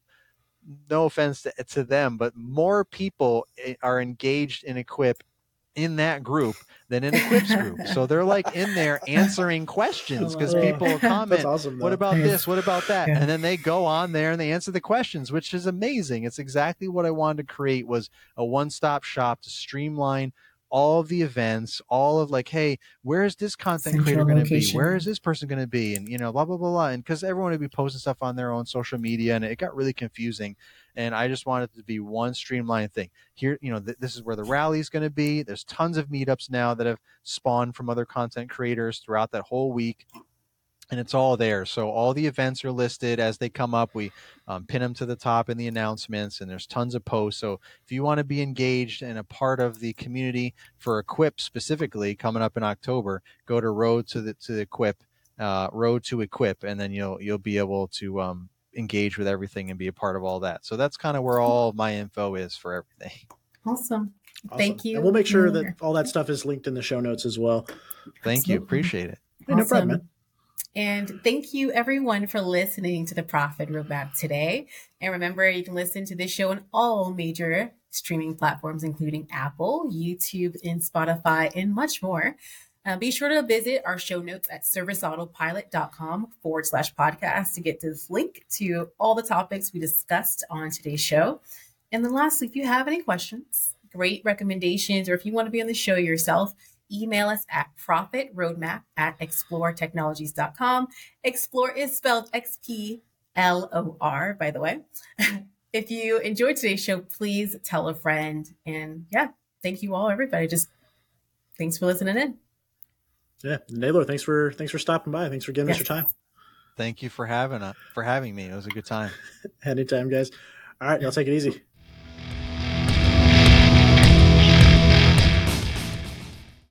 No offense to, to them, but more people are engaged in Equip in that group than in Equip's group. So they're like in there answering questions because people will comment, awesome, what about this? What about that? Yeah. And then they go on there and they answer the questions, which is amazing. It's exactly what I wanted to create, was a one-stop shop to streamline all of the events, all of like, hey, where is this content Central creator going to be? location. Where is this person going to be? And, you know, blah, blah, blah, blah. And because everyone would be posting stuff on their own social media and it got really confusing. And I just wanted it to be one streamlined thing. Here, you know, th- this is where the rally is going to be. There's tons of meetups now that have spawned from other content creators throughout that whole week. and it's all there. So all the events are listed as they come up. We um, pin them to the top in the announcements, and there's tons of posts. So if you want to be engaged and a part of the community for Equip specifically coming up in October, go to Road to the to the Equip, uh, Road to Equip, and then you'll you'll be able to um, engage with everything and be a part of all that. So that's kind of where all my info is for everything. Awesome. Awesome. Thank you. And we'll make sure that all that stuff is linked in the show notes as well. Thank Absolutely. you. Appreciate it. Hey, no problem, man. And thank you everyone for listening to the Profit Roadmap today. And remember, you can listen to this show on all major streaming platforms, including Apple, YouTube, and Spotify, and much more. Uh, be sure to visit our show notes at serviceautopilot.com forward slash podcast to get this link to all the topics we discussed on today's show. And then lastly, if you have any questions, great recommendations, or if you want to be on the show yourself, email us at profitroadmap at explore technologies dot com. Explore is spelled X P L O R, by the way. If you enjoyed today's show, please tell a friend. And yeah, thank you all, everybody. Just thanks for listening in. Yeah, Naylor, thanks for thanks for stopping by. Thanks for giving Yes. us your time. Thank you for having uh, for having me. It was a good time. Anytime, guys. All right, y'all take it easy.